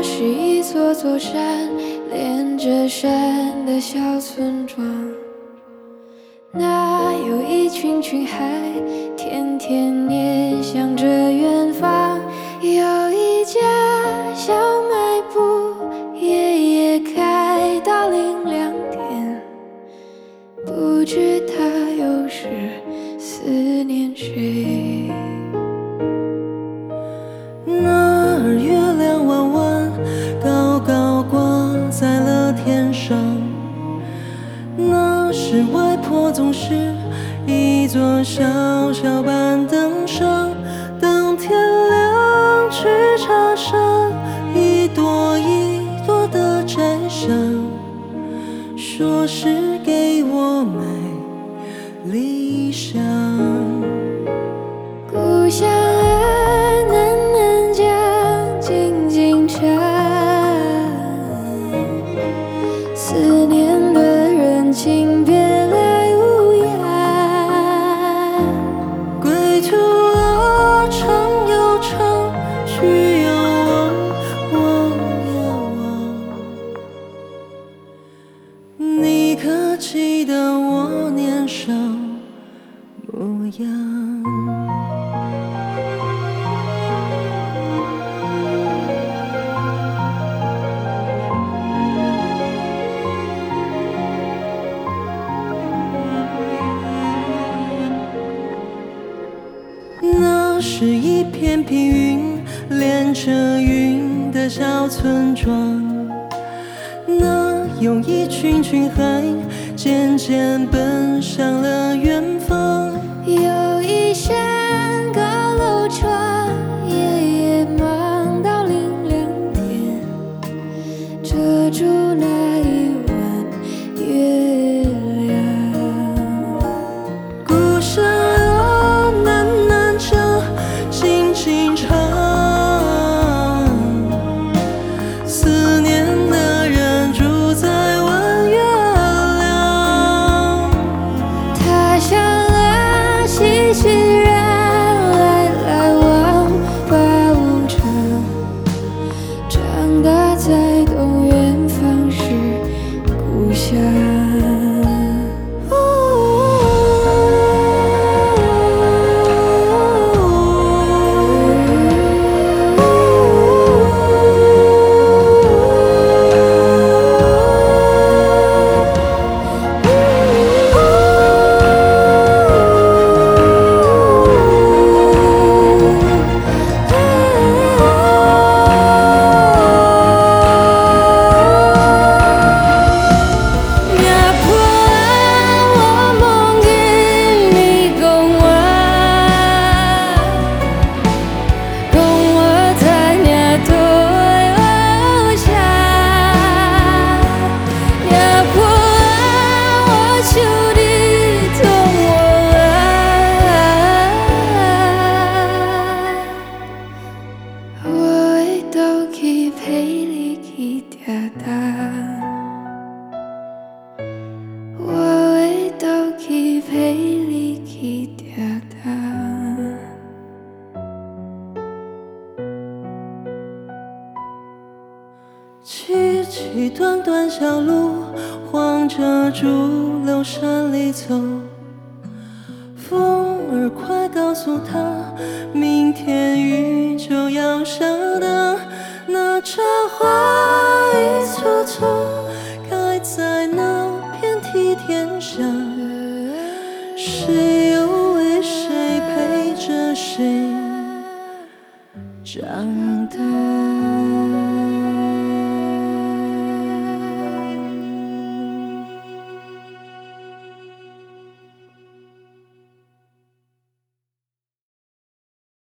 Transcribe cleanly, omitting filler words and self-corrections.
是一座座山连着山的小村庄，那有一群群孩天天念想着远方，有一家小卖部，夜夜开到凌亮天，不知他又是思念谁。 那儿月亮弯弯高高挂在了天上，那时外婆总是一座小小板凳上，等天亮去插上一朵一朵的摘上，说是给我美理想。 故乡儿喃喃讲，静静唱，思念的人请别来无恙。 归途啊，长又长，去又望，望呀望。你可记得我年少模样？那是一片片云连着云的小村庄，那有一群群孩渐渐奔向了远方， 有一扇高楼窗，夜夜忙到凌亮天，遮住那一弯月亮。 故乡啊，喃喃讲，轻轻唱，思念的人住在弯月亮。 他乡啊，熙熙攘，来来往把无常，长大才懂远方是故乡。 崎崎短短小路，晃着竹柳山里走。风儿快告诉他，明天雨就要下的。那茶花一簇簇开在那片梯田下，谁